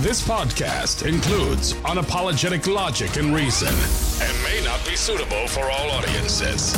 This podcast includes unapologetic logic and reason and may not be suitable for all audiences.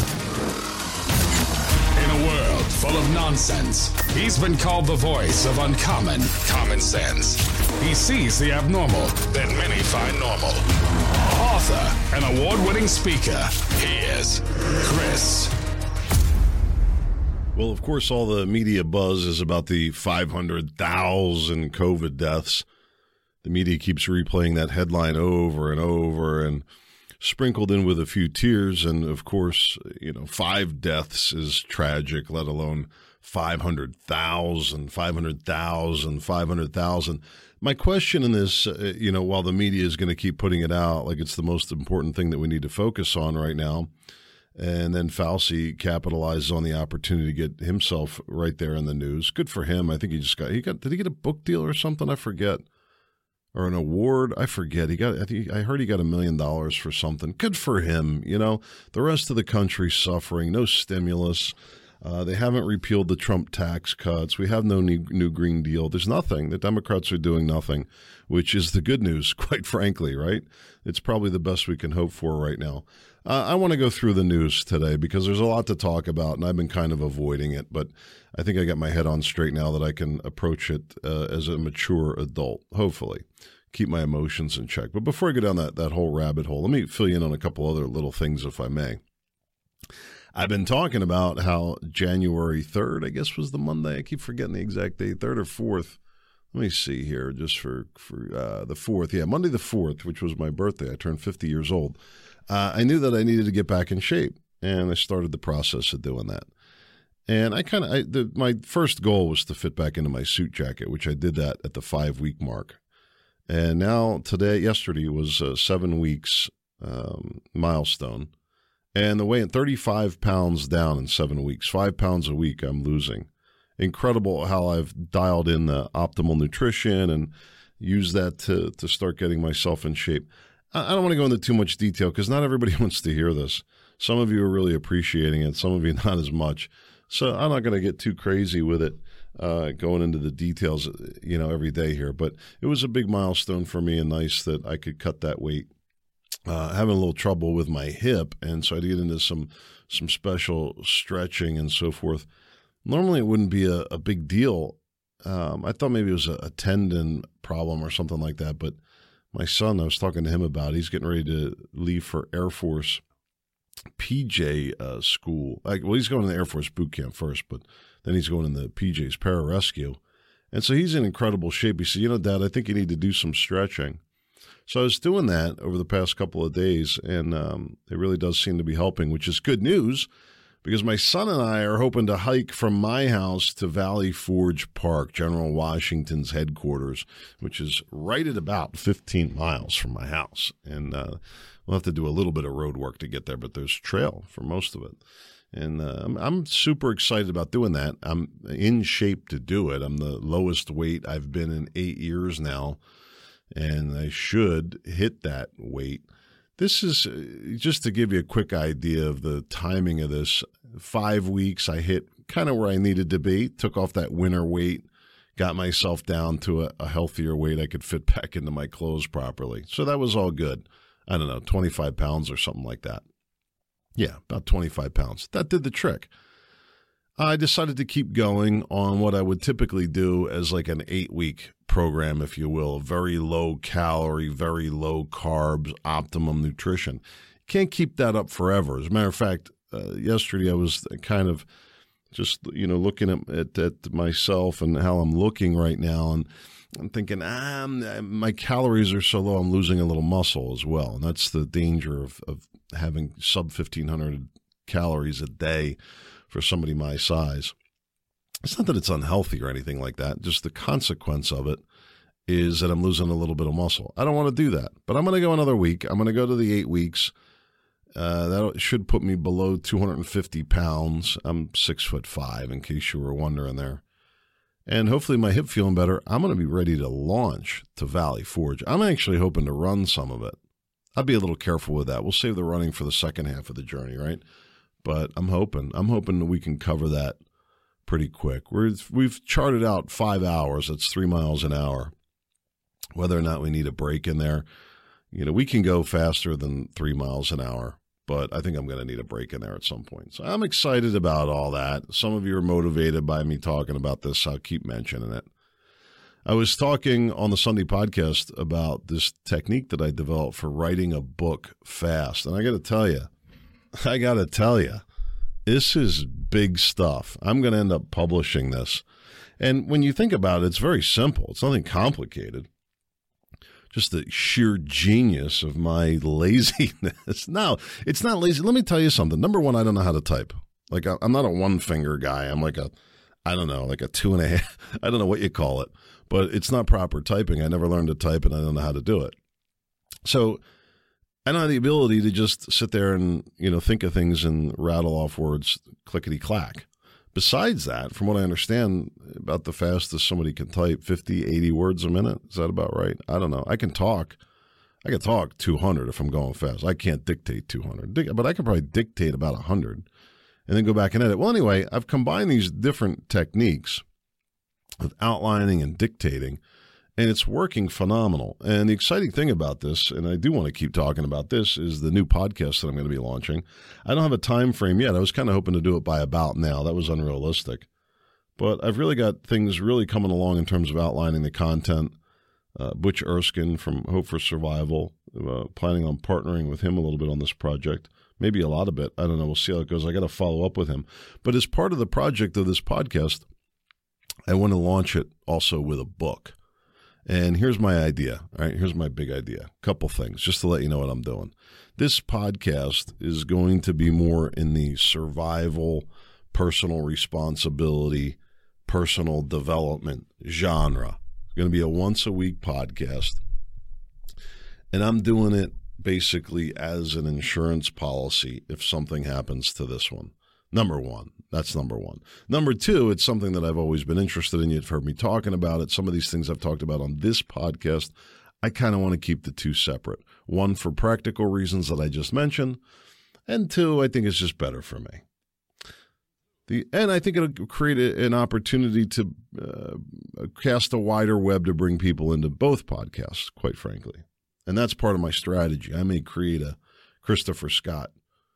In a world full of nonsense, he's been called the voice of uncommon common sense. He sees the abnormal that many find normal. Author and award-winning speaker, he is Chris. Well, of course, all the media buzz is about the 500,000 COVID deaths. The media keeps replaying that headline over and over and sprinkled in with a few tears. And, of course, 5 deaths is tragic, let alone 500,000. My question in this, while the media is going to keep putting it out like it's the most important thing that we need to focus on right now, and then Fauci capitalizes on the opportunity to get himself right there in the news. Good for him. I think did he get a book deal or something? I forget. Or an award? I forget. I heard he got $1 million for something. Good for him. The rest of the country's suffering. No stimulus. They haven't repealed the Trump tax cuts. We have no new Green Deal. There's nothing. The Democrats are doing nothing, which is the good news, quite frankly, right? It's probably the best we can hope for right now. I want to go through the news today because there's a lot to talk about, and I've been kind of avoiding it, but I think I got my head on straight now that I can approach it as a mature adult, hopefully. Keep my emotions in check. But before I go down that whole rabbit hole, let me fill you in on a couple other little things, if I may. I've been talking about how January 3rd, I guess, was the Monday. I keep forgetting the exact date, 3rd or 4th. Let me see here, just for the 4th. Yeah, Monday the 4th, which was my birthday. I turned 50 years old. I knew that I needed to get back in shape, and I started the process of doing that. And my first goal was to fit back into my suit jacket, which I did that at the 5-week mark. And now yesterday was 7 weeks milestone. And the weight, 35 pounds down in 7 weeks, 5 pounds a week I'm losing. Incredible how I've dialed in the optimal nutrition and used that to start getting myself in shape. I don't want to go into too much detail because not everybody wants to hear this. Some of you are really appreciating it, some of you not as much. So I'm not going to get too crazy with it, going into the details, every day here. But it was a big milestone for me and nice that I could cut that weight. Having a little trouble with my hip, and so I had to get into some special stretching and so forth. Normally it wouldn't be a big deal. I thought maybe it was a tendon problem or something like that, but my son, I was talking to him about, he's getting ready to leave for Air Force PJ school. He's going to the Air Force boot camp first, but then he's going in the PJ's pararescue. And so he's in incredible shape. He said, Dad, I think you need to do some stretching. So I was doing that over the past couple of days, and it really does seem to be helping, which is good news because my son and I are hoping to hike from my house to Valley Forge Park, General Washington's headquarters, which is right at about 15 miles from my house. And we'll have to do a little bit of road work to get there, but there's trail for most of it. And I'm super excited about doing that. I'm in shape to do it. I'm the lowest weight I've been in 8 years now, and I should hit that weight. This is just to give you a quick idea of the timing of this. 5 weeks, I hit kind of where I needed to be, took off that winter weight, got myself down to a healthier weight I could fit back into my clothes properly. So that was all good. I don't know, 25 pounds or something like that. Yeah, about 25 pounds. That did the trick. I decided to keep going on what I would typically do as like an 8-week program, if you will, very low calorie, very low carbs, optimum nutrition. Can't keep that up forever. As a matter of fact, yesterday I was kind of just, looking at myself and how I'm looking right now, and I'm thinking, my calories are so low, I'm losing a little muscle as well. And that's the danger of having sub 1,500 calories a day for somebody my size. It's not that it's unhealthy or anything like that. Just the consequence of it is that I'm losing a little bit of muscle. I don't want to do that, but I'm going to go another week. I'm going to go to the 8 weeks. That should put me below 250 pounds. I'm 6'5", in case you were wondering there. And hopefully my hip feeling better. I'm going to be ready to launch to Valley Forge. I'm actually hoping to run some of it. I'll be a little careful with that. We'll save the running for the second half of the journey, right? But I'm hoping that we can cover that pretty quick. We've charted out 5 hours. That's 3 miles an hour. whether or not we need a break in there. We can go faster than 3 miles an hour, but I think I'm going to need a break in there at some point. So I'm excited about all that. Some of you are motivated by me talking about this, so I'll keep mentioning it. I was talking on the Sunday podcast about this technique that I developed for writing a book fast. And I got to tell you, this is big stuff. I'm going to end up publishing this. And when you think about it, it's very simple. It's nothing complicated. Just the sheer genius of my laziness. No, it's not lazy. Let me tell you something. Number one, I don't know how to type. Like, I'm not a one-finger guy. I'm like a 2.5. I don't know what you call it. But it's not proper typing. I never learned to type, and I don't know how to do it. So I don't have the ability to just sit there and, think of things and rattle off words clickety-clack. Besides that, from what I understand, about the fastest somebody can type, 50, 80 words a minute. Is that about right? I don't know. I can talk 200 if I'm going fast. I can't dictate 200, but I can probably dictate about 100 and then go back and edit. Well, anyway, I've combined these different techniques of outlining and dictating, and it's working phenomenal. And the exciting thing about this, and I do want to keep talking about this, is the new podcast that I'm going to be launching. I don't have a time frame yet. I was kind of hoping to do it by about now. That was unrealistic. But I've really got things really coming along in terms of outlining the content. Butch Erskine from Hope for Survival, planning on partnering with him a little bit on this project. Maybe a lot of it. I don't know. We'll see how it goes. I got to follow up with him. But as part of the project of this podcast, I want to launch it also with a book. And here's my idea. All right, here's my big idea. Couple things, just to let you know what I'm doing. This podcast is going to be more in the survival, personal responsibility, personal development genre. It's going to be a once-a-week podcast. And I'm doing it basically as an insurance policy if something happens to this one. Number one. That's number one. Number two, it's something that I've always been interested in. You've heard me talking about it. Some of these things I've talked about on this podcast, I kind of want to keep the two separate. One, for practical reasons that I just mentioned, and two, I think it's just better for me. And I think it'll create an opportunity to cast a wider web to bring people into both podcasts, quite frankly. And that's part of my strategy. I may create a Christopher Scott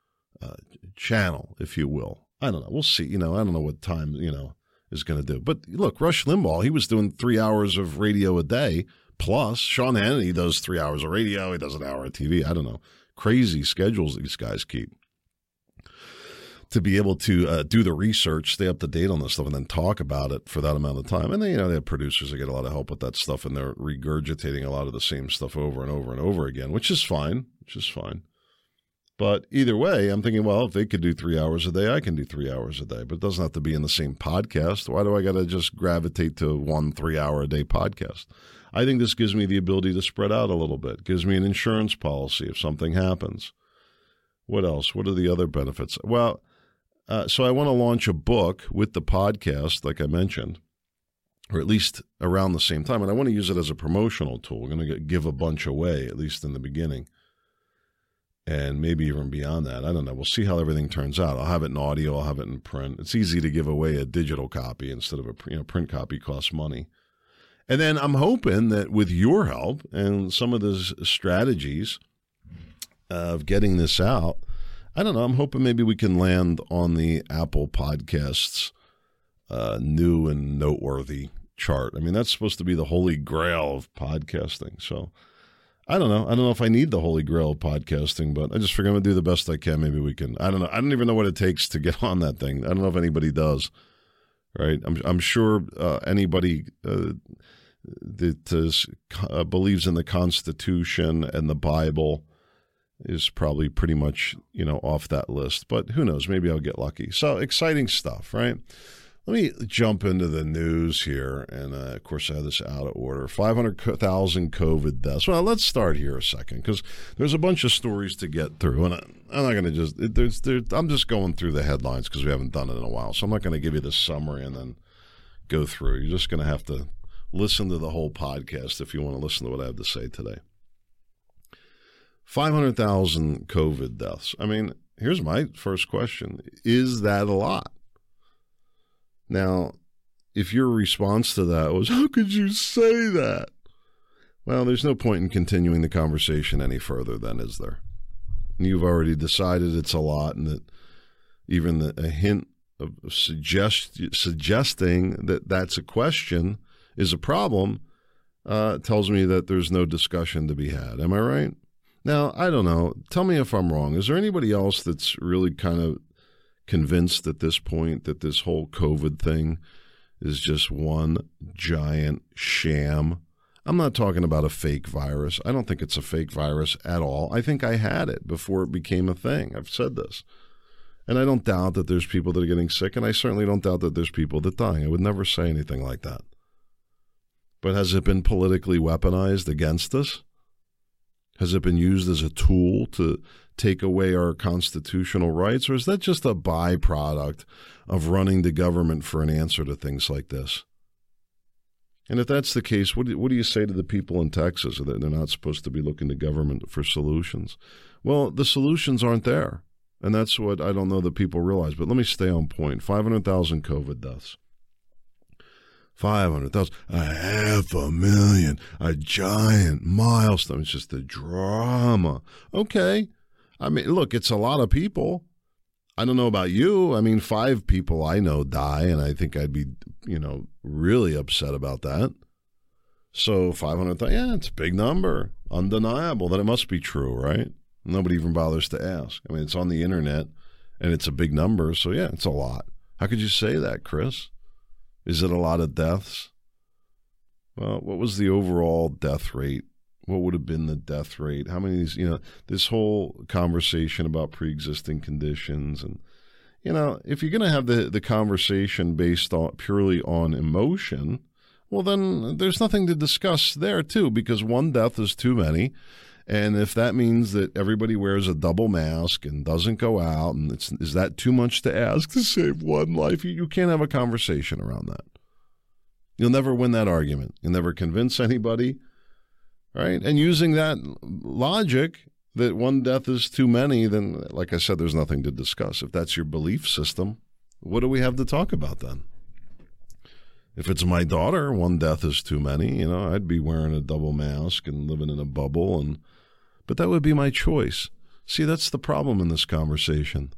channel, if you will. I don't know. We'll see. I don't know what time, is going to do. But look, Rush Limbaugh, he was doing 3 hours of radio a day. Plus, Sean Hannity does 3 hours of radio. He does an hour of TV. I don't know. Crazy schedules these guys keep. To be able to do the research, stay up to date on this stuff, and then talk about it for that amount of time. And then, they have producers that get a lot of help with that stuff, and they're regurgitating a lot of the same stuff over and over and over again, which is fine. But either way, I'm thinking, well, if they could do 3 hours a day, I can do 3 hours a day. But it doesn't have to be in the same podcast. Why do I got to just gravitate to 1 3-hour-a-day podcast? I think this gives me the ability to spread out a little bit. It gives me an insurance policy if something happens. What else? What are the other benefits? Well, so I want to launch a book with the podcast, like I mentioned, or at least around the same time. And I want to use it as a promotional tool. We're going to give a bunch away, at least in the beginning. And maybe even beyond that. I don't know. We'll see how everything turns out. I'll have it in audio. I'll have it in print. It's easy to give away a digital copy instead of a print copy costs money. And then I'm hoping that with your help and some of the strategies of getting this out, I don't know, I'm hoping maybe we can land on the Apple Podcasts new and noteworthy chart. I mean, that's supposed to be the holy grail of podcasting. So I don't know. I don't know if I need the holy grail of podcasting, but I just figure I'm going to do the best I can. Maybe we can. I don't know. I don't even know what it takes to get on that thing. I don't know if anybody does, right? I'm sure anybody that believes in the Constitution and the Bible is probably pretty much, off that list. But who knows? Maybe I'll get lucky. So exciting stuff, right? Let me jump into the news here. And, of course, I have this out of order. 500,000 COVID deaths. Well, let's start here a second because there's a bunch of stories to get through. And I'm not going to just I'm just going through the headlines because we haven't done it in a while. So I'm not going to give you the summary and then go through. You're just going to have to listen to the whole podcast if you want to listen to what I have to say today. 500,000 COVID deaths. I mean, here's my first question. Is that a lot? Now, if your response to that was, how could you say that? Well, there's no point in continuing the conversation any further then, is there? You've already decided it's a lot, and that even a hint of suggesting that that's a question is a problem tells me that there's no discussion to be had. Am I right? Now, I don't know. Tell me if I'm wrong. Is there anybody else that's really kind of convinced at this point that this whole COVID thing is just one giant sham? I'm not talking about a fake virus. I don't think it's a fake virus at all. I think I had it before it became a thing. I've said this. And I don't doubt that there's people that are getting sick, and I certainly don't doubt that there's people that die. I would never say anything like that. But has it been politically weaponized against us? Has it been used as a tool to take away our constitutional rights? Or is that just a byproduct of running the government for an answer to things like this? And if that's the case, what do you say to the people in Texas that they're not supposed to be looking to government for solutions? Well, the solutions aren't there. And that's what I don't know that people realize. But let me stay on point. 500,000 COVID deaths. 500,000, 500,000, a giant milestone. It's just a drama. Okay. I mean, look, it's a lot of people. I don't know about you. I mean, 5 people I know die, and I think I'd be, really upset about that. So 500,000, yeah, it's a big number. Undeniable that it must be true, right? Nobody even bothers to ask. I mean, it's on the internet, and it's a big number, so yeah, it's a lot. How could you say that, Chris? Is it a lot of deaths? Well, what was the overall death rate? What would have been the death rate? How many, this whole conversation about pre-existing conditions. And, if you're going to have the conversation based purely on emotion, well, then there's nothing to discuss there, too, because one death is too many. And if that means that everybody wears a double mask and doesn't go out, and is that too much to ask to save one life? You can't have a conversation around that. You'll never win that argument. You'll never convince anybody, right? And using that logic that one death is too many, then, like I said, there's nothing to discuss. If that's your belief system, what do we have to talk about then? If it's my daughter, one death is too many. I'd be wearing a double mask and living in a bubble, but that would be my choice. See, that's the problem in this conversation.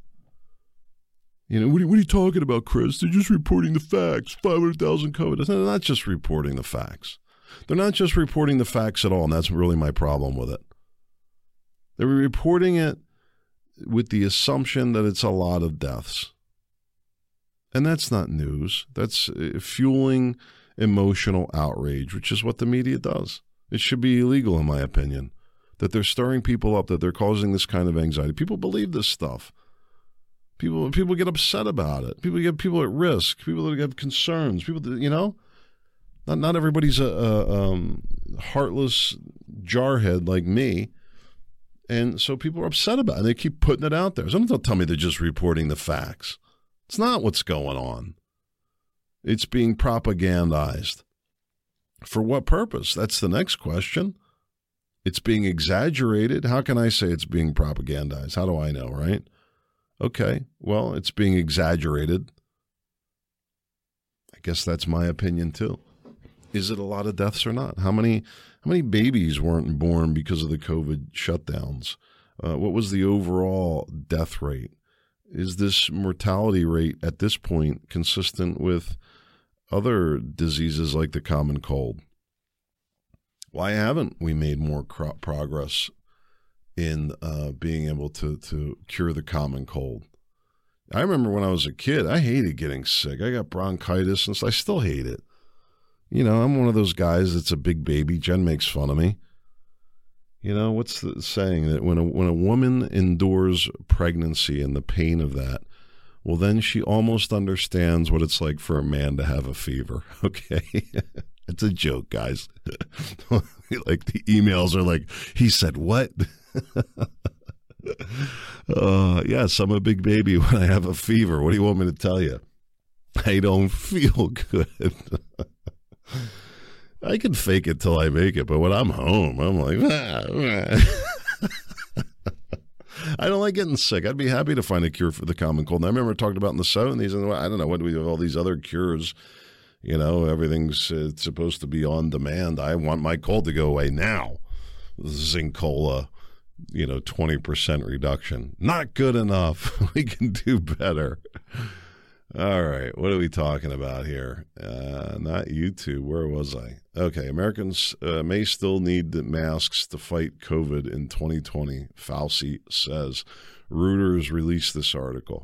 What are you talking about, Chris? They're just reporting the facts. 500,000 COVID. They're not just reporting the facts. They're not just reporting the facts at all, and that's really my problem with it. They're reporting it with the assumption that it's a lot of deaths. And that's not news. That's fueling emotional outrage, which is what the media does. It should be illegal, in my opinion, that they're stirring people up, that they're causing this kind of anxiety. People believe this stuff. People get upset about it. People at risk. People that have concerns. People that, not everybody's a heartless jarhead like me. And so people are upset about it. And they keep putting it out there. So don't tell me they're just reporting the facts. It's not what's going on. It's being propagandized. For what purpose? That's the next question. It's being exaggerated. How can I say it's being propagandized? How do I know, right? Okay, well, it's being exaggerated. I guess that's my opinion too. Is it a lot of deaths or not? How many babies weren't born because of the COVID shutdowns? What was the overall death rate? Is this mortality rate at this point consistent with other diseases like the common cold? Why haven't we made more progress in being able to cure the common cold? I remember when I was a kid, I hated getting sick. I got bronchitis, and I still hate it. I'm one of those guys that's a big baby. Jen makes fun of me. What's the saying that when a woman endures pregnancy and the pain of that, well, then she almost understands what it's like for a man to have a fever. Okay. It's a joke, guys. Like the emails are like, he said what? Yes, I'm a big baby when I have a fever. What do you want me to tell you? I don't feel good. I can fake it till I make it, but when I'm home, I'm like, I don't like getting sick. I'd be happy to find a cure for the common cold. And I remember talking about in the 70s, and I don't know, what do we have all these other cures? Everything's supposed to be on demand. I want my cold to go away now. Zinc Cola, 20% reduction. Not good enough. We can do better. All right, what are we talking about here? Not YouTube. Where was I? Okay, Americans may still need the masks to fight COVID in 2020, Fauci says. Reuters released this article.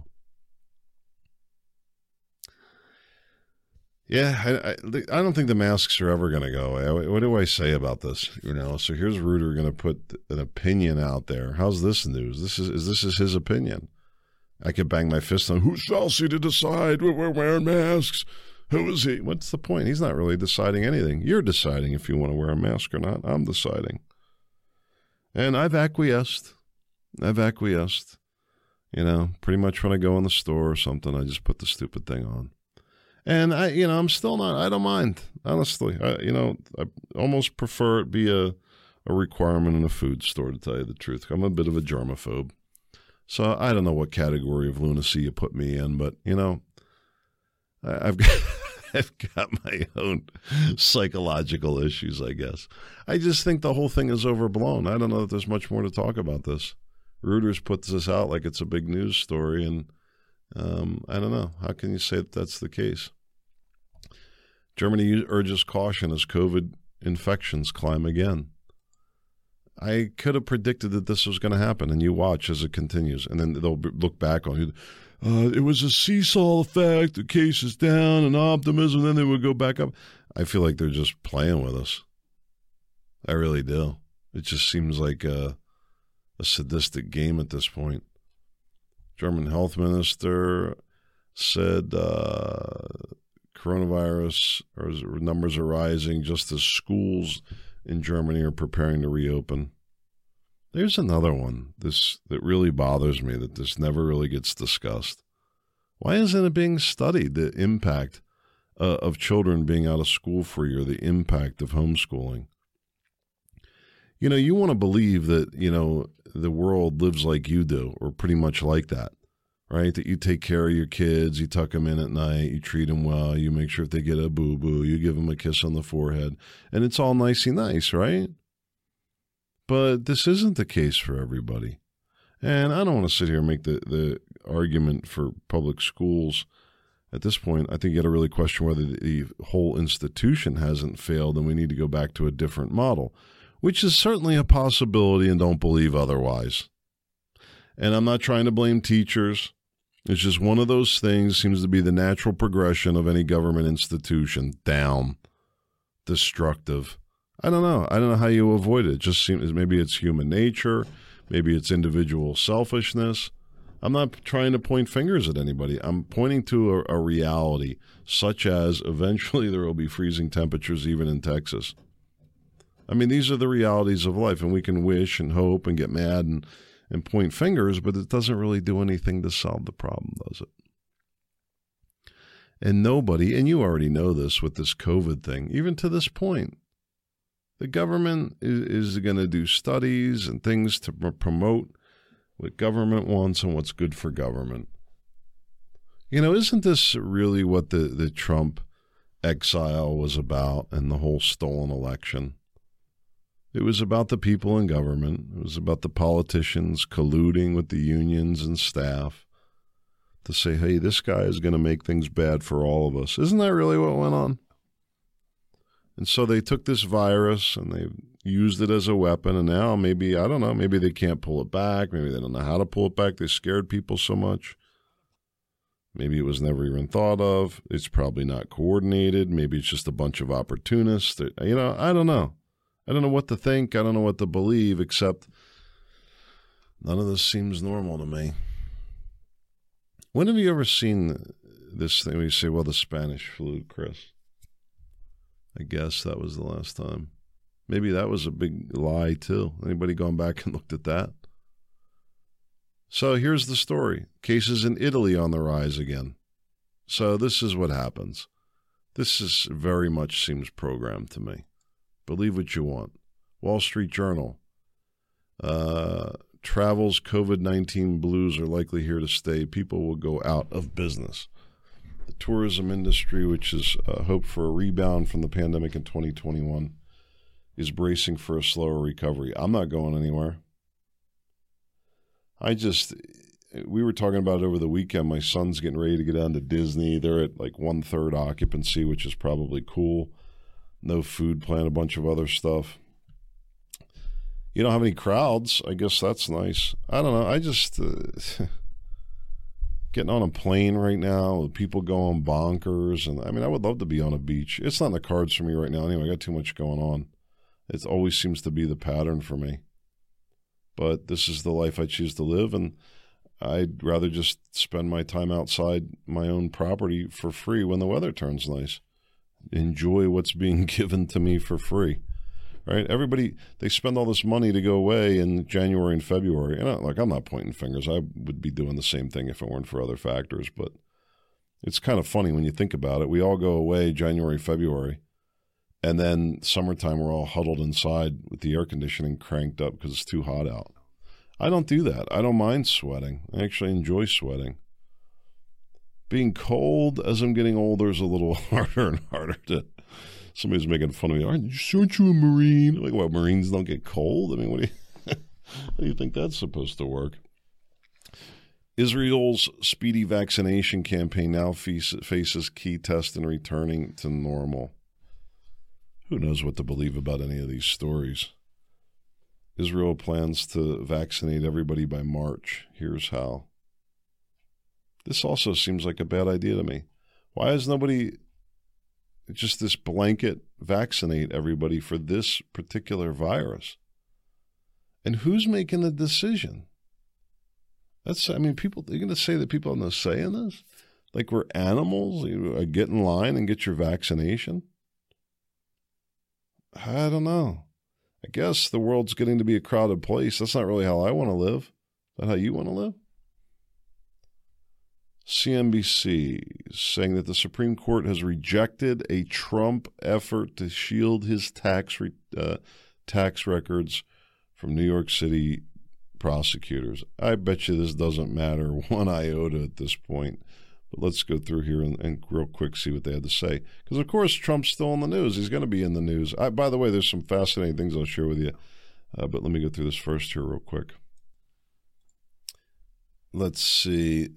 Yeah, I don't think the masks are ever going to go away. What do I say about this? So here's Reuters going to put an opinion out there. How's this news? This is his opinion. I could bang my fist on, who's Fauci to decide when we're wearing masks? Who is he? What's the point? He's not really deciding anything. You're deciding if you want to wear a mask or not. I'm deciding. And I've acquiesced. Pretty much when I go in the store or something, I just put the stupid thing on. And I'm still not, I don't mind, honestly. I almost prefer it be a requirement in a food store, to tell you the truth. I'm a bit of a germaphobe. So I don't know what category of lunacy you put me in, but, I've got my own psychological issues, I guess. I just think the whole thing is overblown. I don't know that there's much more to talk about this. Reuters puts this out like it's a big news story, and I don't know. How can you say that that's the case? Germany urges caution as COVID infections climb again. I could have predicted that this was going to happen, and you watch as it continues. And then they'll look back on it was a seesaw effect, the case is down, and optimism, then they would go back up. I feel like they're just playing with us. I really do. It just seems like a sadistic game at this point. German health minister said coronavirus numbers are rising just as schools in Germany are preparing to reopen. There's another one that really bothers me, that this never really gets discussed. Why isn't it being studied, the impact of children being out of school for a year, the impact of homeschooling? You want to believe that, the world lives like you do, or pretty much like that, right? That you take care of your kids, you tuck them in at night, you treat them well, you make sure if they get a boo-boo, you give them a kiss on the forehead, and it's all nicey nice, right? But this isn't the case for everybody. And I don't want to sit here and make the argument for public schools. At this point, I think you got to really question whether the whole institution hasn't failed and we need to go back to a different model, which is certainly a possibility, and don't believe otherwise. And I'm not trying to blame teachers. It's just one of those things, seems to be the natural progression of any government institution. Down. Destructive. I don't know how you avoid it. It just seems maybe it's human nature. Maybe it's individual selfishness. I'm not trying to point fingers at anybody. I'm pointing to a reality, such as eventually there will be freezing temperatures even in Texas. I mean, these are the realities of life, and we can wish and hope and get mad and point fingers, but it doesn't really do anything to solve the problem, does it? And nobody, and you already know this with this COVID thing, even to this point, the government is going to do studies and things to promote what government wants and what's good for government. Isn't this really what the Trump exile was about and the whole stolen election? It was about the people in government. It was about the politicians colluding with the unions and staff to say, hey, this guy is going to make things bad for all of us. Isn't that really what went on? And so they took this virus and they used it as a weapon, and now maybe, I don't know, maybe they can't pull it back. Maybe they don't know how to pull it back. They scared people so much. Maybe it was never even thought of. It's probably not coordinated. Maybe it's just a bunch of opportunists. I don't know. I don't know what to think. I don't know what to believe, except none of this seems normal to me. When have you ever seen this thing where you say, well, the Spanish flu, Chris? I guess that was the last time. Maybe that was a big lie, too. Anybody gone back and looked at that? So here's the story. Cases in Italy on the rise again. So this is what happens. This is very much seems programmed to me. Believe what you want. Wall Street Journal. Travel's COVID-19 blues are likely here to stay. People will go out of business. The tourism industry, which is hope for a rebound from the pandemic in 2021, is bracing for a slower recovery. I'm not going anywhere. We were talking about it over the weekend. My son's getting ready to get down to Disney. They're at like 1/3 occupancy, which is probably cool. No food plan, a bunch of other stuff. You don't have any crowds. I guess that's nice. I don't know. I just getting on a plane right now with people going bonkers. And I mean, I would love to be on a beach. It's not in the cards for me right now. Anyway, I got too much going on. It always seems to be the pattern for me. But this is the life I choose to live, and I'd rather just spend my time outside my own property for free when the weather turns nice. Enjoy what's being given to me for free, right? Everybody, they spend all this money to go away in January and February. And I'm not pointing fingers. I would be doing the same thing if it weren't for other factors. But it's kind of funny when you think about it. We all go away January, February. And then summertime, we're all huddled inside with the air conditioning cranked up because it's too hot out. I don't do that. I don't mind sweating. I actually enjoy sweating. Being cold as I'm getting older is a little harder and harder to. Somebody's making fun of me. Aren't you a Marine? Like, what, Marines don't get cold? I mean, how do you think that's supposed to work? Israel's speedy vaccination campaign now faces key test in returning to normal. Who knows what to believe about any of these stories? Israel plans to vaccinate everybody by March. Here's how. This also seems like a bad idea to me. Why is nobody just this blanket vaccinate everybody for this particular virus? And who's making the decision? People, they're going to say that people have no say in this? Like we're animals? Get in line and get your vaccination? I don't know. I guess the world's getting to be a crowded place. That's not really how I want to live. Is that how you want to live? CNBC saying that the Supreme Court has rejected a Trump effort to shield his tax records from New York City prosecutors. I bet you this doesn't matter one iota at this point. But let's go through here and real quick see what they had to say. Because, of course, Trump's still in the news. He's going to be in the news. By the way, there's some fascinating things I'll share with you. But let me go through this first here real quick. Let's see.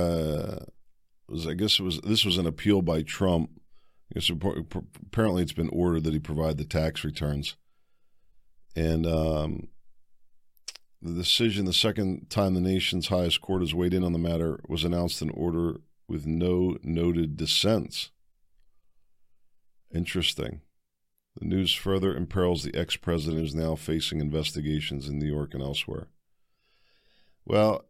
This was an appeal by Trump. I guess apparently it's been ordered that he provide the tax returns. And the decision, the second time the nation's highest court has weighed in on the matter, was announced in order with no noted dissents. Interesting. The news further imperils the ex-president who is now facing investigations in New York and elsewhere. Well,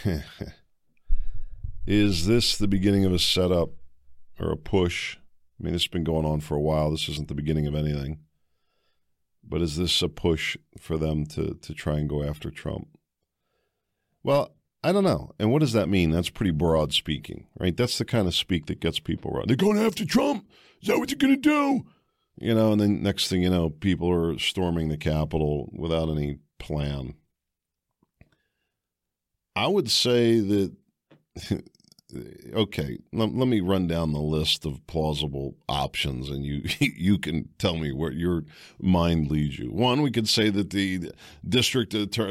is this the beginning of a setup or a push? I mean, this has been going on for a while. This isn't the beginning of anything. But is this a push for them to try and go after Trump? Well, I don't know. And what does that mean? That's pretty broad speaking, right? That's the kind of speak that gets people riled. They're going after Trump. Is that what you're going to do? And then next thing you know, people are storming the Capitol without any plan. I would say that, okay, let me run down the list of plausible options, and you can tell me where your mind leads you. One, we could say that the district attorney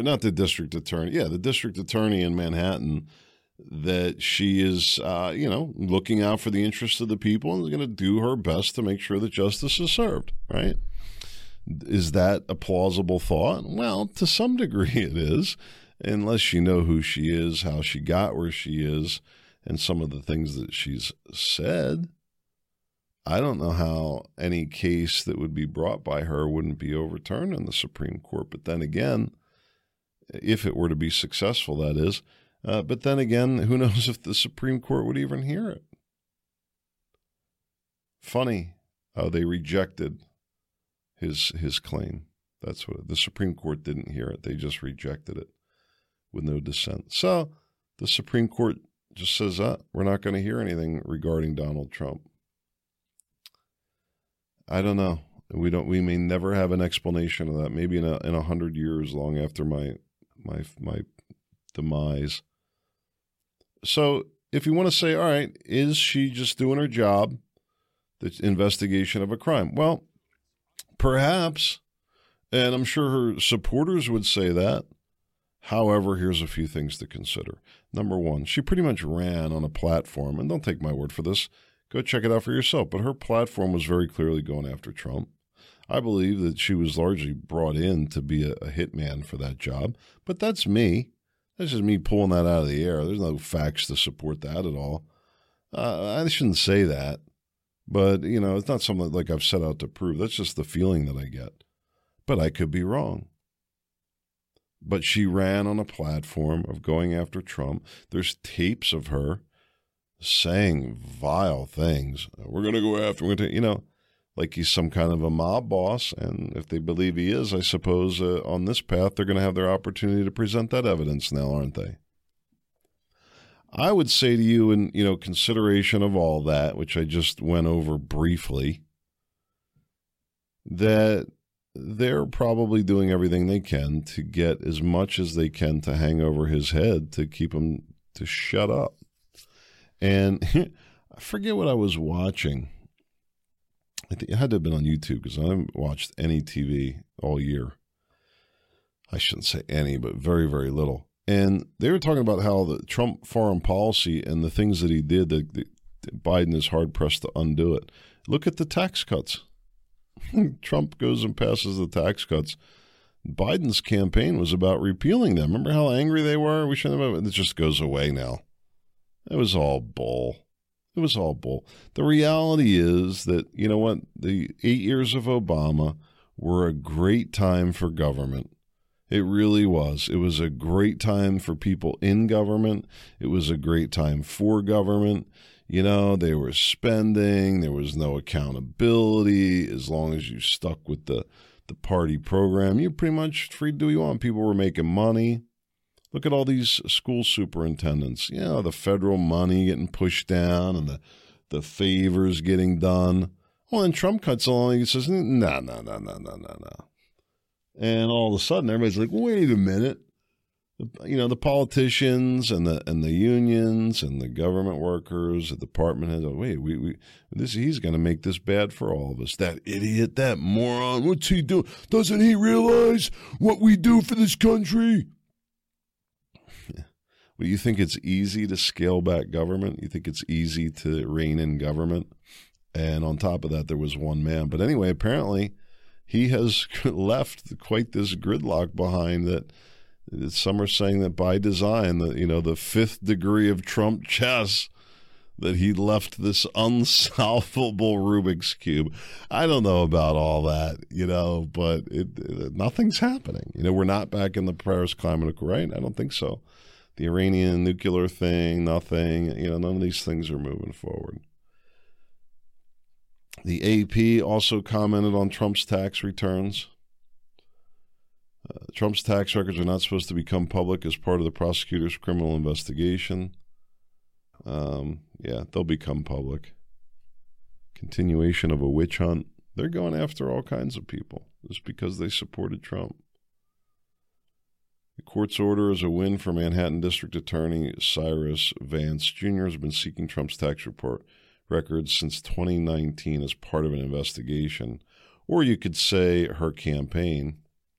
in Manhattan, that she is, looking out for the interests of the people and is going to do her best to make sure that justice is served, right? Is that a plausible thought? Well, to some degree it is, unless you know who she is, how she got where she is, and some of the things that she's said. I don't know how any case that would be brought by her wouldn't be overturned in the Supreme Court. But then again, if it were to be successful, that is. But then again, who knows if the Supreme Court would even hear it? Funny how they rejected his claim. That's what the Supreme Court didn't hear it. They just rejected it with no dissent. So the Supreme Court just says, we're not going to hear anything regarding Donald Trump. I don't know. We may never have an explanation of that. Maybe in 100 years, long after my demise. So if you want to say, all right, is she just doing her job, the investigation of a crime? Well, perhaps, and I'm sure her supporters would say that. However, here's a few things to consider. Number one, she pretty much ran on a platform, and don't take my word for this, go check it out for yourself, but her platform was very clearly going after Trump. I believe that she was largely brought in to be a hitman for that job, but that's me. That's just me pulling that out of the air. There's no facts to support that at all. I shouldn't say that, but, it's not something like I've set out to prove. That's just the feeling that I get, but I could be wrong. But she ran on a platform of going after Trump. There's tapes of her saying vile things. We're going to go after him. Like he's some kind of a mob boss. And if they believe he is, I suppose on this path, they're going to have their opportunity to present that evidence now, aren't they? I would say to you in, consideration of all that, which I just went over briefly, that they're probably doing everything they can to get as much as they can to hang over his head to keep him to shut up. And I forget what I was watching. I think it had to have been on YouTube because I haven't watched any TV all year. I shouldn't say any, but very, very little. And they were talking about how the Trump foreign policy and the things that he did, that Biden is hard-pressed to undo it. Look at the tax cuts. Trump goes and passes the tax cuts. Biden's campaign was about repealing them. Remember how angry they were? We shouldn't have. It just goes away now. It was all bull. It was all bull. The reality is that, you know what? The 8 years of Obama were a great time for government. It really was. It was a great time for people in government. It was a great time for government. They were spending. There was no accountability. As long as you stuck with the party program, you're pretty much free to do what you want. People were making money. Look at all these school superintendents. The federal money getting pushed down and the favors getting done. Well, then Trump cuts along and he says, no. And all of a sudden, everybody's like, wait a minute. The politicians and the unions and the government workers, the department heads, he's going to make this bad for all of us. That idiot, that moron, what's he doing? Doesn't he realize what we do for this country? Well, you think it's easy to scale back government? You think it's easy to rein in government? And on top of that, there was one man. But anyway, apparently he has left quite this gridlock behind that some are saying that by design, the fifth degree of Trump chess, that he left this unsolvable Rubik's Cube. I don't know about all that, but nothing's happening. We're not back in the Paris Climate Accord, right? I don't think so. The Iranian nuclear thing, nothing. None of these things are moving forward. The AP also commented on Trump's tax returns. Trump's tax records are not supposed to become public as part of the prosecutor's criminal investigation. They'll become public. Continuation of a witch hunt. They're going after all kinds of people just because they supported Trump. The court's order is a win for Manhattan District Attorney Cyrus Vance Jr. has been seeking Trump's tax report records since 2019 as part of an investigation, or you could say her campaign.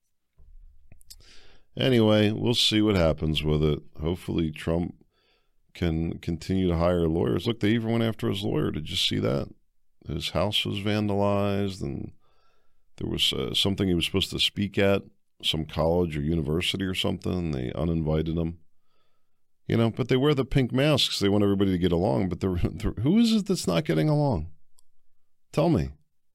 Anyway, we'll see what happens with it. Hopefully Trump can continue to hire lawyers. Look, they even went after his lawyer. Did you see that? His house was vandalized, and there was something he was supposed to speak at, some college or university or something, and they uninvited him. But they wear the pink masks. They want everybody to get along. But who is it that's not getting along? Tell me.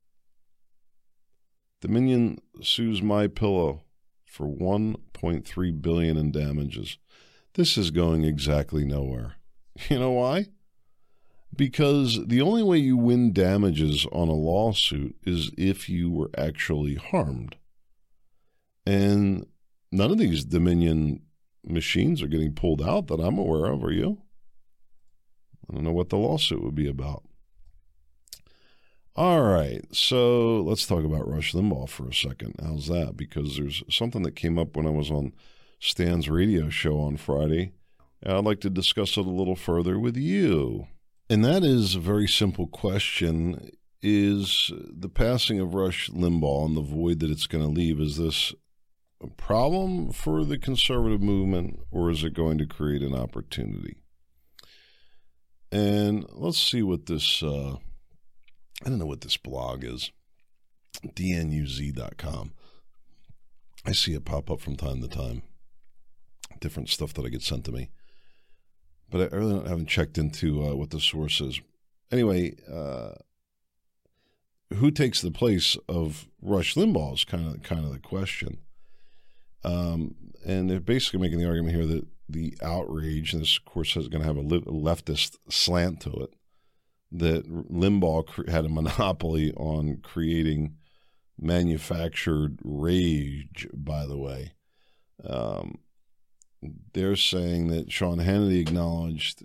Dominion sues MyPillow for $1.3 billion in damages. This is going exactly nowhere. You know why? Because the only way you win damages on a lawsuit is if you were actually harmed. And none of these Dominion machines are getting pulled out that I'm aware of. Are you? I don't know what the lawsuit would be about. All right, so let's talk about Rush Limbaugh for a second. How's that? Because there's something that came up when I was on Stan's radio show on Friday. And I'd like to discuss it a little further with you. And that is a very simple question. Is the passing of Rush Limbaugh and the void that it's going to leave, is this a problem for the conservative movement, or is it going to create an opportunity? And let's see what this, I don't know what this blog is, dnuz.com. I see it pop up from time to time, different stuff that I get sent to me. But I really haven't checked into what the source is. Anyway, who takes the place of Rush Limbaugh is kind of the question. And they're basically making the argument here that the outrage, and this, of course, is going to have a leftist slant to it, that Limbaugh had a monopoly on creating manufactured rage, by the way. They're saying that Sean Hannity acknowledged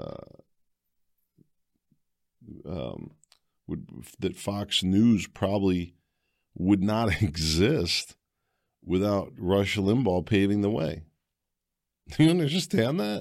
that Fox News probably would not exist without Rush Limbaugh paving the way. Do you understand that?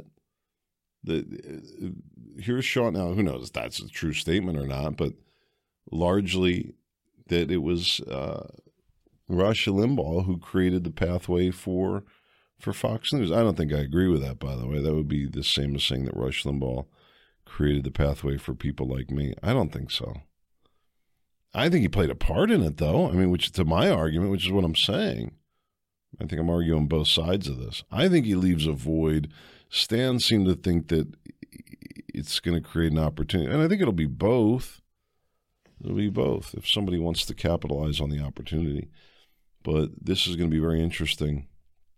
Here's Sean. Now, who knows if that's a true statement or not, but largely that it was Rush Limbaugh who created the pathway for Fox News. I don't think I agree with that, by the way. That would be the same as saying that Rush Limbaugh created the pathway for people like me. I don't think so. I think he played a part in it, though. I mean, which to my argument, which is what I'm saying. I think I'm arguing both sides of this. I think he leaves a void. Stan seemed to think that it's going to create an opportunity. And I think it'll be both. It'll be both if somebody wants to capitalize on the opportunity. But this is going to be very interesting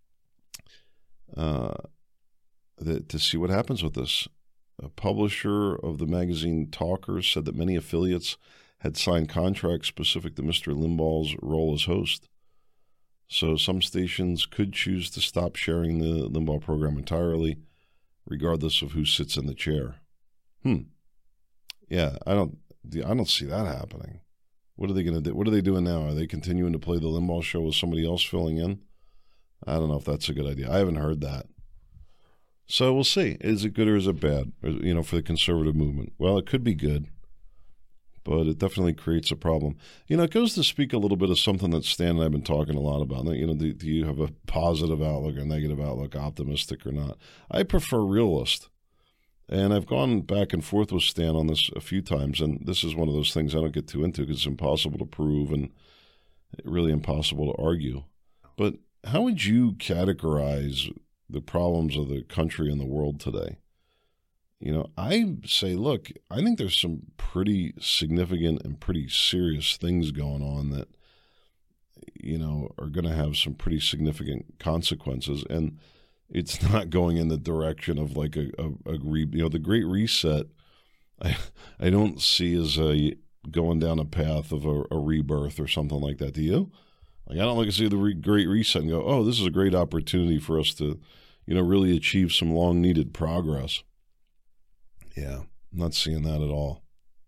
to see what happens with this. A publisher of the magazine Talkers said that many affiliates had signed contracts specific to Mr. Limbaugh's role as host. So some stations could choose to stop sharing the Limbaugh program entirely, regardless of who sits in the chair. Yeah, I don't see that happening. What are they going to do? What are they doing now? Are they continuing to play the Limbaugh show with somebody else filling in? I don't know if that's a good idea. I haven't heard that. So we'll see. Is it good or is it bad? For the conservative movement. Well, it could be good, but it definitely creates a problem. It goes to speak a little bit of something that Stan and I have been talking a lot about. Do you have a positive outlook or negative outlook, optimistic or not? I prefer realist. And I've gone back and forth with Stan on this a few times, and this is one of those things I don't get too into because it's impossible to prove and really impossible to argue. But how would you categorize the problems of the country and the world today? I say, look, I think there's some pretty significant and pretty serious things going on that, are going to have some pretty significant consequences. And it's not going in the direction of like the Great Reset. I don't see as going down a path of a rebirth or something like that. Do you? I don't like to see the Great Reset and go, oh, this is a great opportunity for us to, really achieve some long-needed progress. Yeah, I'm not seeing that at all.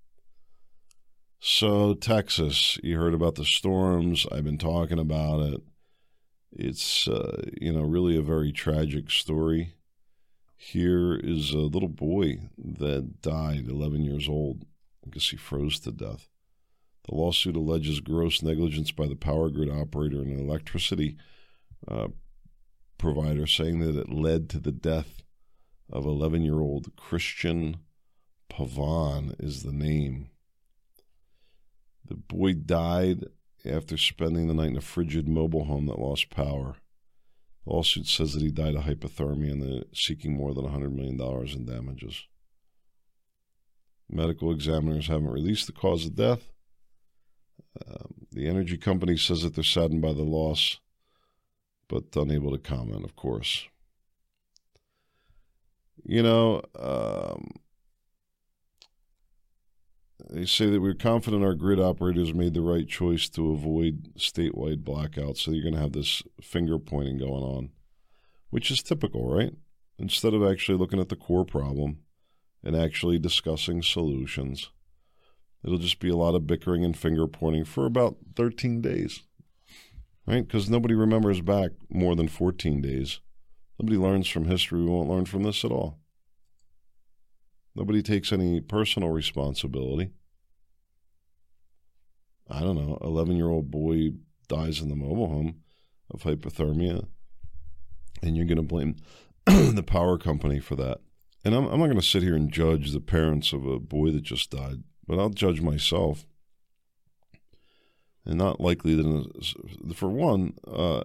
So Texas, you heard about the storms. I've been talking about it. It's, really a very tragic story. Here is a little boy that died, 11 years old. I guess he froze to death. The lawsuit alleges gross negligence by the power grid operator and an electricity provider, saying that it led to the death of 11-year-old Christian Pavan is the name. The boy died after spending the night in a frigid mobile home that lost power. The lawsuit says that he died of hypothermia and they're seeking more than $100 million in damages. Medical examiners haven't released the cause of death. The energy company says that they're saddened by the loss, but unable to comment, of course. They say that we're confident our grid operators made the right choice to avoid statewide blackouts. So you're going to have this finger pointing going on, which is typical, right? Instead of actually looking at the core problem and actually discussing solutions, it'll just be a lot of bickering and finger pointing for about 13 days, right? Because nobody remembers back more than 14 days Nobody learns from history. We won't learn from this at all. Nobody takes any personal responsibility. I don't know, 11-year-old boy dies in the mobile home of hypothermia, and you're going to blame the power company for that. And I'm not going to sit here and judge the parents of a boy that just died, but I'll judge myself. And not likely that, for one,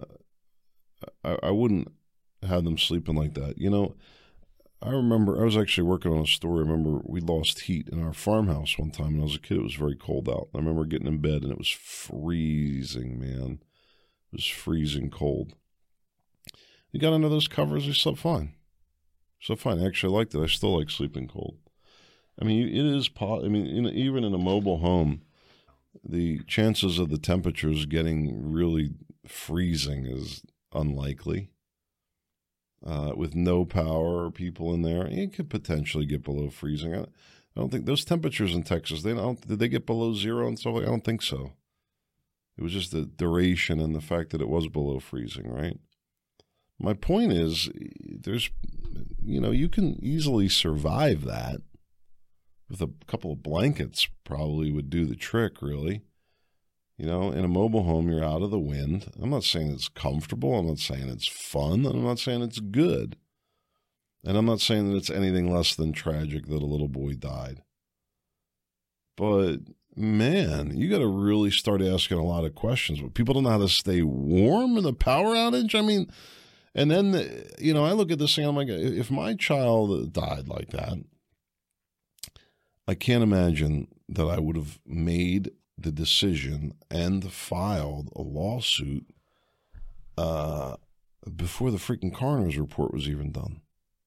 I wouldn't have them sleeping like that. You know, I remember I was actually working on a story. I remember we lost heat in our farmhouse one time when I was a kid. It was very cold out. I remember getting in bed and it was freezing, man. It was freezing cold. You got under those covers, I slept fine. Slept fine. Actually, I liked it. I still like sleeping cold. I mean, it is, even in a mobile home, the chances of the temperatures getting really freezing is unlikely. With no power or people in there, it could potentially get below freezing. I don't think those temperatures in Texas, did they get below zero and stuff like that? I don't think so. It was just the duration and the fact that it was below freezing, right? My point is, you can easily survive that. With a couple of blankets probably would do the trick, really. In a mobile home, you're out of the wind. I'm not saying it's comfortable. I'm not saying it's fun. I'm not saying it's good. And I'm not saying that it's anything less than tragic that a little boy died. But, man, you got to really start asking a lot of questions. But people don't know how to stay warm in the power outage. I mean, and then, I look at this thing, I'm like, if my child died like that, I can't imagine that I would have made the decision and filed a lawsuit before the freaking coroner's report was even done.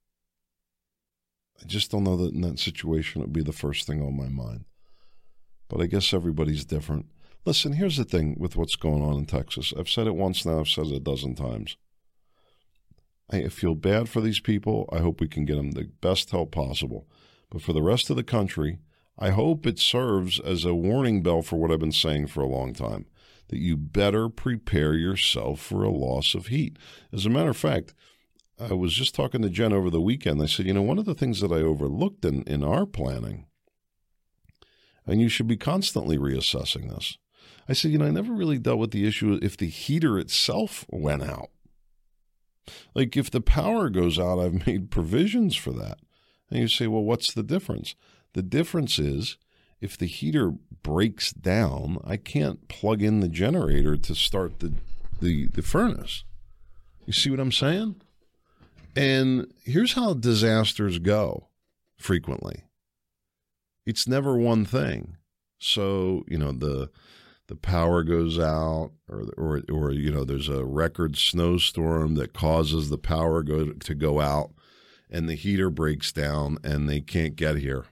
I just don't know that in that situation it would be the first thing on my mind. But I guess everybody's different. Listen, here's the thing with what's going on in Texas. I've said it once now, I've said it a dozen times. I feel bad for these people. I hope we can get them the best help possible. But for the rest of the country, I hope it serves as a warning bell for what I've been saying for a long time, that you better prepare yourself for a loss of heat. As a matter of fact, I was just talking to Jen over the weekend. I said, one of the things that I overlooked in our planning, and you should be constantly reassessing this. I said, I never really dealt with the issue if the heater itself went out. Like if the power goes out, I've made provisions for that. And you say, well, what's the difference? The difference is if the heater breaks down, I can't plug in the generator to start the furnace. You see what I'm saying? And here's how disasters go frequently. It's never one thing. So, the power goes out or there's a record snowstorm that causes the power to go out and the heater breaks down and they can't get here.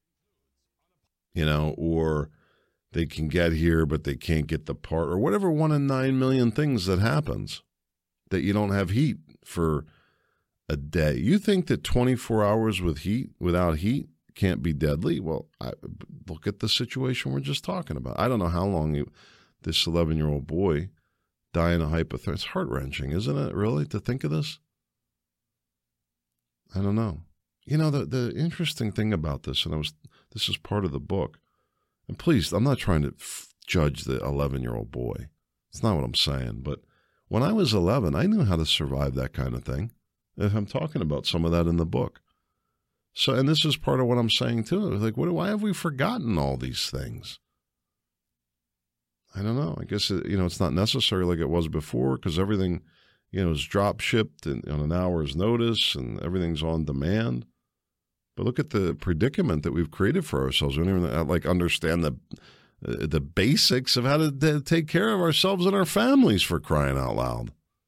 Or they can get here, but they can't get the part, or whatever 1 in 9 million things that happens, that you don't have heat for a day. You think that 24 hours without heat can't be deadly? Well, look at the situation we're just talking about. I don't know how long this 11-year-old boy dying of hypothermia. It's heart-wrenching, isn't it, really, to think of this? I don't know. The interesting thing about this, and this is part of the book, and please, I'm not trying to judge the 11-year-old boy. It's not what I'm saying. But when I was 11, I knew how to survive that kind of thing. And I'm talking about some of that in the book. So, and this is part of what I'm saying too. Like, why have we forgotten all these things? I don't know. I guess, it's not necessary like it was before because everything, is drop shipped and on an hour's notice and everything's on demand. But look at the predicament that we've created for ourselves. We don't even understand the basics of how to take care of ourselves and our families, for crying out loud.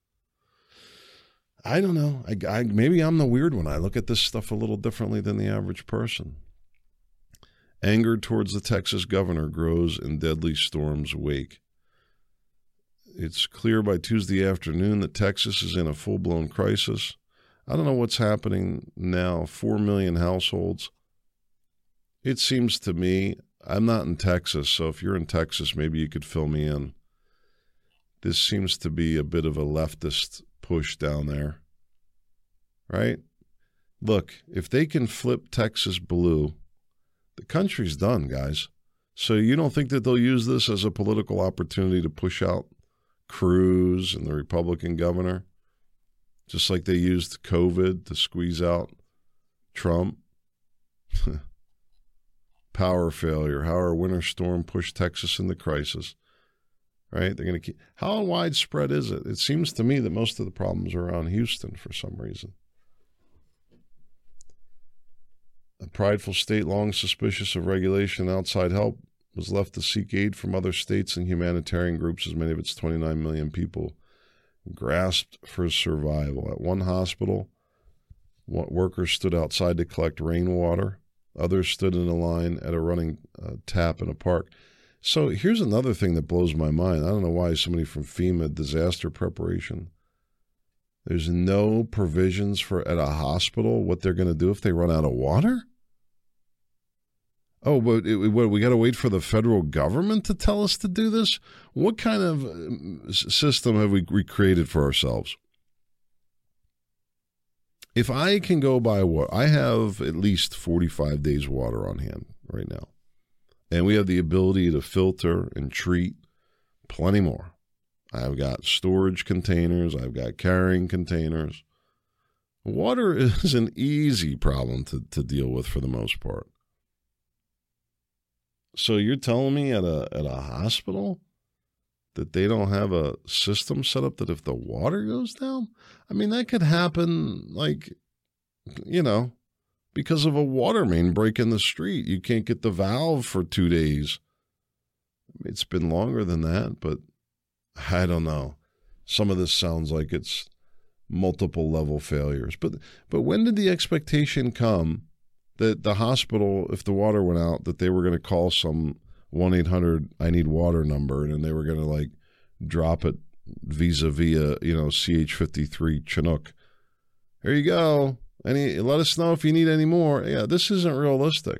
I don't know. Maybe I'm the weird one. I look at this stuff a little differently than the average person. Anger towards the Texas governor grows in deadly storm's wake. It's clear by Tuesday afternoon that Texas is in a full-blown crisis. I don't know what's happening now. 4 million households. It seems to me, I'm not in Texas, so if you're in Texas, maybe you could fill me in. This seems to be a bit of a leftist push down there. right? Look, if they can flip Texas blue, the country's done, guys. So you don't think that they'll use this as a political opportunity to push out Cruz and the Republican governor, just like they used COVID to squeeze out Trump? Power failure, how our winter storm pushed Texas into crisis, right? They're going to keep. How widespread is it? It seems to me that most of the problems are around Houston for some reason. A prideful state long suspicious of regulation and outside help was left to seek aid from other states and humanitarian groups as many of its 29 million people grasped for survival. At one hospital, workers stood outside to collect rainwater. Others stood in a line at a running tap in a park. So here's another thing that blows my mind. I don't know why somebody from FEMA, disaster preparation, there's no provisions for at a hospital what they're going to do if they run out of water? Oh, but we got to wait for the federal government to tell us to do this? What kind of system have we recreated for ourselves? If I can go by what I have at least 45 days water on hand right now, and we have the ability to filter and treat plenty more. I've got storage containers. I've got carrying containers. Water is an easy problem to deal with for the most part. So you're telling me at a hospital that they don't have a system set up that if the water goes down? I mean, that could happen, like, you know, because of a water main break in the street. You can't get the valve for 2 days. It's been longer than that, but I don't know. Some of this sounds like it's multiple level failures. But when did the expectation come that the hospital, if the water went out, that they were going to call some 1-800 I need water number, and then they were going to like drop it via CH-53 Chinook. Here you go. Let us know if you need any more. Yeah, this isn't realistic.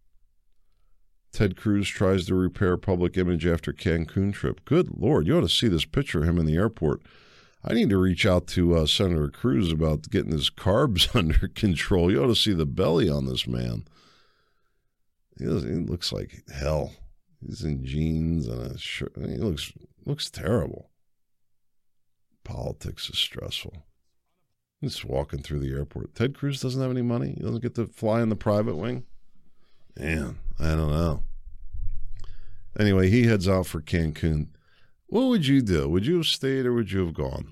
Ted Cruz tries to repair public image after Cancun trip. Good Lord, you ought to see this picture of him in the airport. I need to reach out to Senator Cruz about getting his carbs under control. You ought to see the belly on this man. He looks like hell. He's in jeans and a shirt. He looks terrible. Politics is stressful. He's walking through the airport. Ted Cruz doesn't have any money. He doesn't get to fly in the private wing. Man, I don't know. Anyway, he heads out for Cancun. What would you do? Would you have stayed or would you have gone?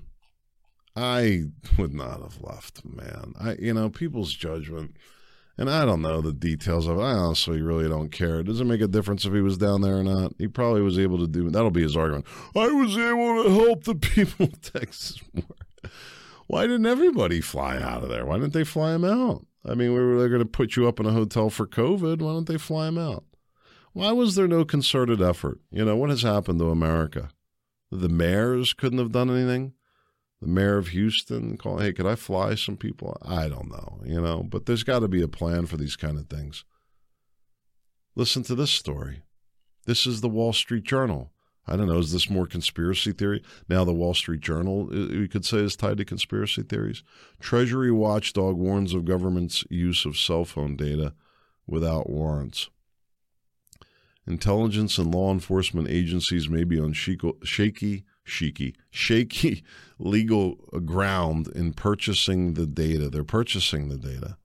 I would not have left, man. People's judgment, and I don't know the details of it. I honestly really don't care. Does it make a difference if he was down there or not? He probably was able to do. That'll be his argument. I was able to help the people of Texas more. Why didn't everybody fly out of there? Why didn't they fly him out? I mean, they're going to put you up in a hotel for COVID. Why don't they fly him out? Why was there no concerted effort? What has happened to America? The mayors couldn't have done anything. The mayor of Houston called, hey, could I fly some people? I don't know, but there's got to be a plan for these kind of things. Listen to this story. This is the Wall Street Journal. I don't know, is this more conspiracy theory? Now the Wall Street Journal, we could say, is tied to conspiracy theories. Treasury watchdog warns of government's use of cell phone data without warrants. Intelligence and law enforcement agencies may be on shaky legal ground in purchasing the data. They're purchasing the data.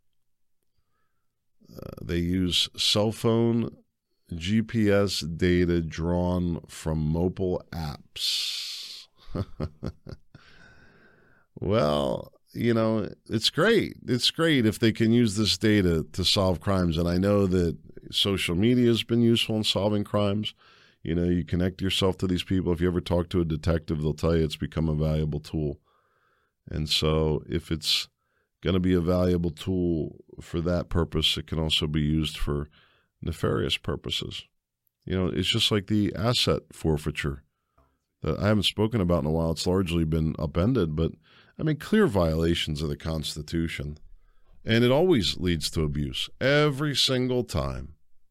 They use cell phone GPS data drawn from mobile apps. Well, it's great. It's great if they can use this data to solve crimes. And I know that social media has been useful in solving crimes. You connect yourself to these people. If you ever talk to a detective, they'll tell you it's become a valuable tool. And so if it's going to be a valuable tool for that purpose, it can also be used for nefarious purposes. It's just like the asset forfeiture that I haven't spoken about in a while. It's largely been upended, but clear violations of the Constitution. And it always leads to abuse, every single time.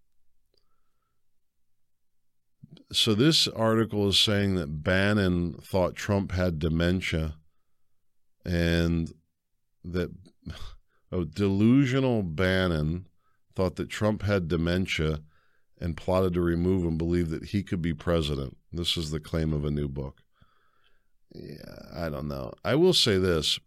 So this article is saying that Bannon thought Trump had dementia, and that delusional Bannon thought that Trump had dementia and plotted to remove him, believed that he could be president. This is the claim of a new book. Yeah, I don't know. I will say this.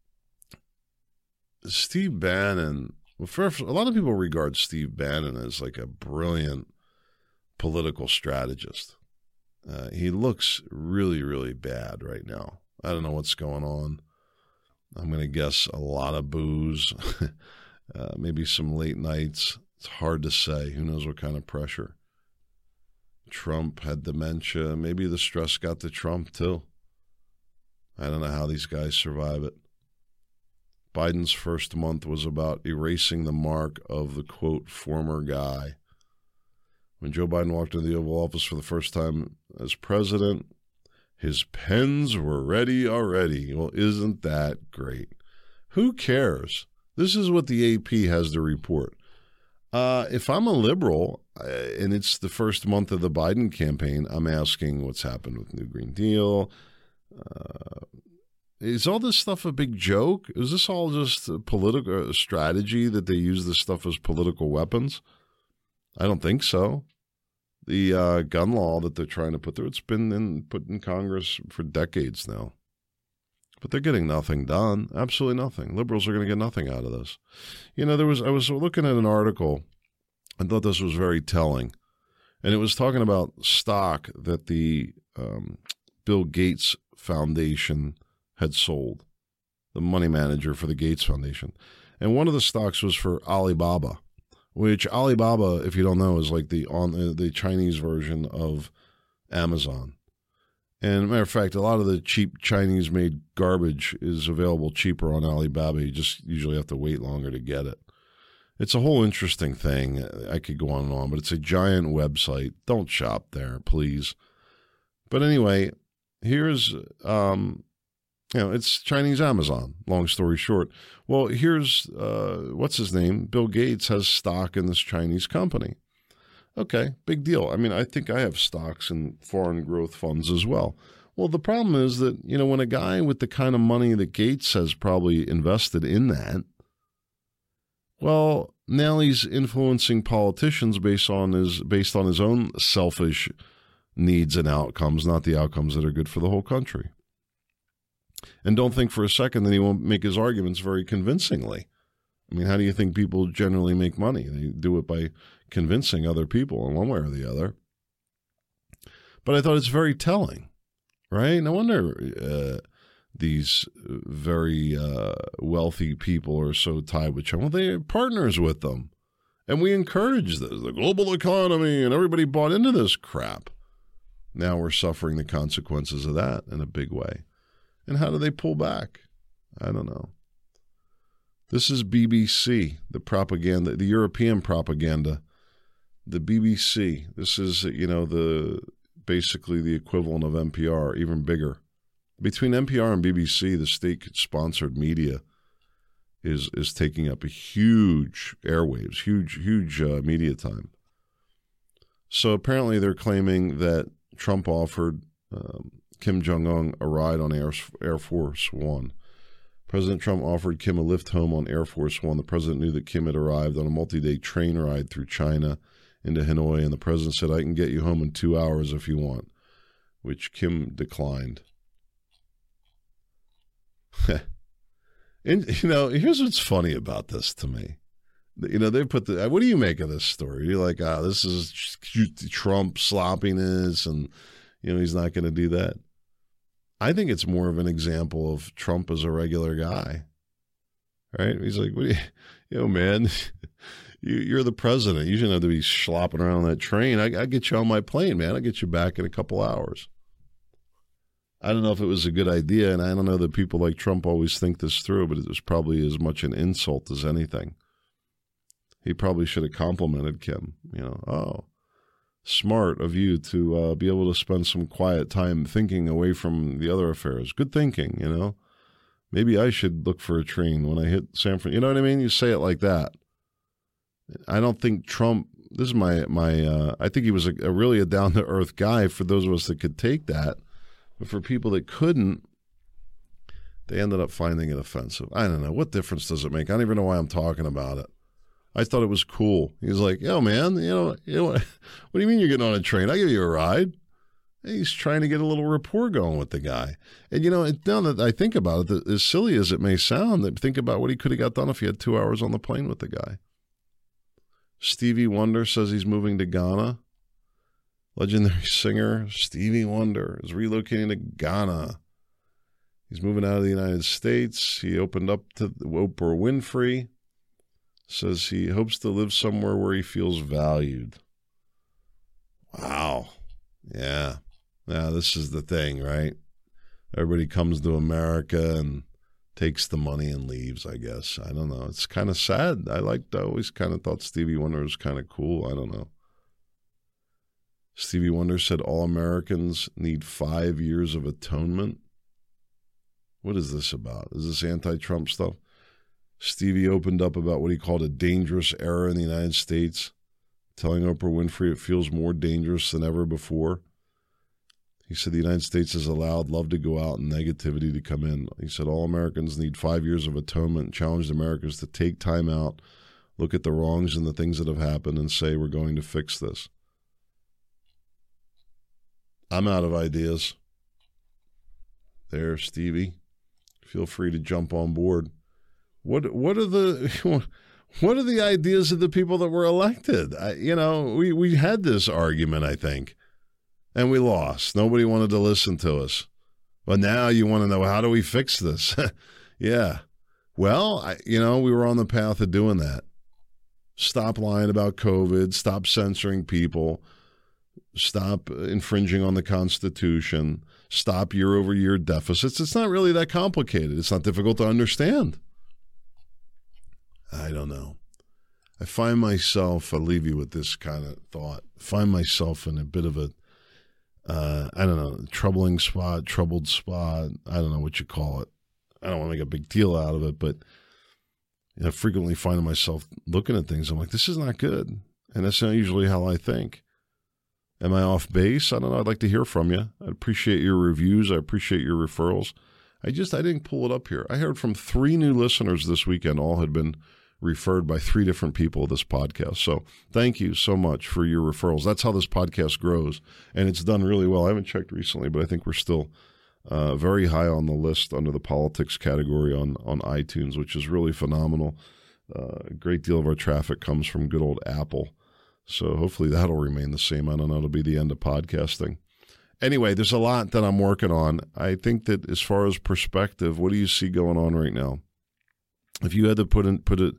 Steve Bannon, a lot of people regard Steve Bannon as like a brilliant political strategist. He looks really, really bad right now. I don't know what's going on. I'm going to guess a lot of booze, maybe some late nights. It's hard to say. Who knows what kind of pressure. Trump had dementia. Maybe the stress got to Trump too. I don't know how these guys survive it. Biden's first month was about erasing the mark of the, quote, former guy. When Joe Biden walked into the Oval Office for the first time as president, his pens were ready already. Well, isn't that great? Who cares? This is what the AP has to report. If I'm a liberal and it's the first month of the Biden campaign, I'm asking what's happened with New Green Deal. Is all this stuff a big joke? Is this all just a political strategy that they use this stuff as political weapons? I don't think so. The gun law that they're trying to put through, it's been put in Congress for decades now. But they're getting nothing done. Absolutely nothing. Liberals are going to get nothing out of this. You know, I was looking at an article. I thought this was very telling. And it was talking about stock that the Bill Gates Foundation had sold, the money manager for the Gates Foundation. And one of the stocks was for Alibaba, which Alibaba, if you don't know, is like the Chinese version of Amazon. And matter of fact, a lot of the cheap Chinese-made garbage is available cheaper on Alibaba. You just usually have to wait longer to get it. It's a whole interesting thing. I could go on and on, but it's a giant website. Don't shop there, please. But anyway, here's, it's Chinese Amazon, long story short. Well, here's, what's his name? Bill Gates has stock in this Chinese company. Okay, big deal. I mean, I think I have stocks in foreign growth funds as well. Well, the problem is that, when a guy with the kind of money that Gates has probably invested in that, well, now he's influencing politicians based on his own selfish needs and outcomes, not the outcomes that are good for the whole country. And don't think for a second that he won't make his arguments very convincingly. I mean, how do you think people generally make money? They do it by convincing other people in one way or the other. But I thought it's very telling, right? No wonder these very wealthy people are so tied with China. Well, they're partners with them. And we encourage this, the global economy, and everybody bought into this crap. Now we're suffering the consequences of that in a big way. And how do they pull back? I don't know. This is BBC, the propaganda, the European propaganda, the BBC. This is, basically the equivalent of NPR, even bigger. Between NPR and BBC, the state-sponsored media is taking up a huge airwaves, huge media time. So apparently they're claiming that Trump offered Kim Jong-un a ride on Air Force One. President Trump offered Kim a lift home on Air Force One. The president knew that Kim had arrived on a multi-day train ride through China into Hanoi, and the president said, "I can get you home in 2 hours if you want," which Kim declined. And, here's what's funny about this to me. They put what do you make of this story? You're like, this is Trump sloppiness, and, he's not going to do that. I think it's more of an example of Trump as a regular guy, right? He's like, what do you, man, you're the president. You shouldn't have to be slopping around on that train. I get you on my plane, man. I'll get you back in a couple hours. I don't know if it was a good idea, and I don't know that people like Trump always think this through, but it was probably as much an insult as anything. He probably should have complimented Kim, smart of you to be able to spend some quiet time thinking away from the other affairs. Good thinking, Maybe I should look for a train when I hit San Francisco. You know what I mean? You say it like that. I don't think Trump, this is my I think he was a really down-to-earth guy for those of us that could take that. But for people that couldn't, They ended up finding it offensive. I don't know. What difference does it make? I don't even know why I'm talking about it. I thought it was cool. He's like, yo, man, what do you mean you're getting on a train? I'll give you a ride. He's trying to get a little rapport going with the guy. And, now that I think about it, as silly as it may sound, think about what he could have got done if he had 2 hours on the plane with the guy. Stevie Wonder says he's moving to Ghana. Legendary singer Stevie Wonder is relocating to Ghana. He's moving out of the United States. He opened up to Oprah Winfrey. Says he hopes to live somewhere where he feels valued. Wow. Yeah. Now, this is the thing, right? Everybody comes to America and takes the money and leaves, I guess. I don't know. It's kind of sad. I always kind of thought Stevie Wonder was kind of cool. I don't know. Stevie Wonder said all Americans need 5 years of atonement. What is this about? Is this anti-Trump stuff? Stevie opened up about what he called a dangerous era in the United States, telling Oprah Winfrey it feels more dangerous than ever before. He said the United States has allowed love to go out and negativity to come in. He said all Americans need 5 years of atonement and challenged Americans to take time out, look at the wrongs and the things that have happened, and say we're going to fix this. I'm out of ideas. There, Stevie. Feel free to jump on board. What are the ideas of the people that were elected? We had this argument, I think, and we lost. Nobody wanted to listen to us. But now you want to know, how do we fix this? Yeah. Well, we were on the path of doing that. Stop lying about COVID. Stop censoring people. Stop infringing on the Constitution. Stop year-over-year deficits. It's not really that complicated. It's not difficult to understand. I don't know. I find myself, I'll leave you with this kind of thought, find myself in a bit of a, troubled spot. I don't know what you call it. I don't want to make a big deal out of it, but I frequently find myself looking at things. I'm like, this is not good. And that's not usually how I think. Am I off base? I don't know. I'd like to hear from you. I appreciate your reviews. I appreciate your referrals. I didn't pull it up here. I heard from 3 new listeners this weekend. All had been referred by 3 different people of this podcast. So thank you so much for your referrals. That's how this podcast grows. And it's done really well. I haven't checked recently, but I think we're still very high on the list under the politics category on iTunes, which is really phenomenal. A great deal of our traffic comes from good old Apple. So hopefully that'll remain the same. I don't know. It'll be the end of podcasting. Anyway, there's a lot that I'm working on. I think that as far as perspective, what do you see going on right now? If you had to put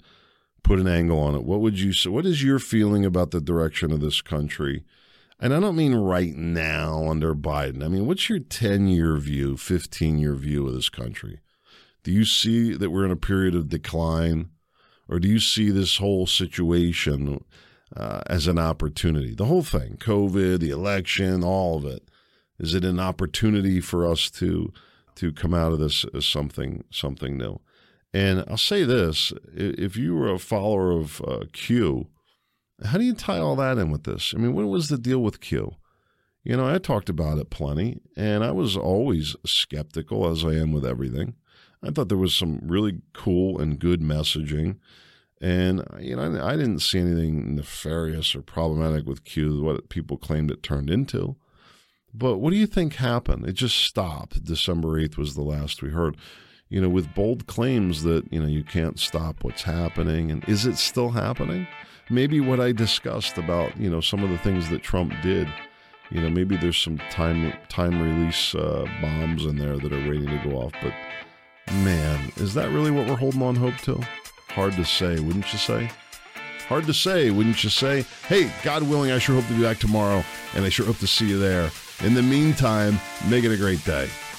an angle on it, what would you say? What is your feeling about the direction of this country? And I don't mean right now under Biden. I mean, what's your 10-year view, 15-year view of this country? Do you see that we're in a period of decline, or do you see this whole situation as an opportunity? The whole thing, COVID, the election, all of it. Is it an opportunity for us to come out of this as something new? And I'll say this, if you were a follower of Q, how do you tie all that in with this? I mean, what was the deal with Q? I talked about it plenty, and I was always skeptical, as I am with everything. I thought there was some really cool and good messaging. And, I didn't see anything nefarious or problematic with Q, what people claimed it turned into. But what do you think happened? It just stopped. December 8th was the last we heard, with bold claims that, you can't stop what's happening. And is it still happening? Maybe what I discussed about, some of the things that Trump did, maybe there's some time release bombs in there that are waiting to go off. But, man, is that really what we're holding on hope to? Hard to say, wouldn't you say? Hard to say, wouldn't you say? Hey, God willing, I sure hope to be back tomorrow, and I sure hope to see you there. In the meantime, make it a great day.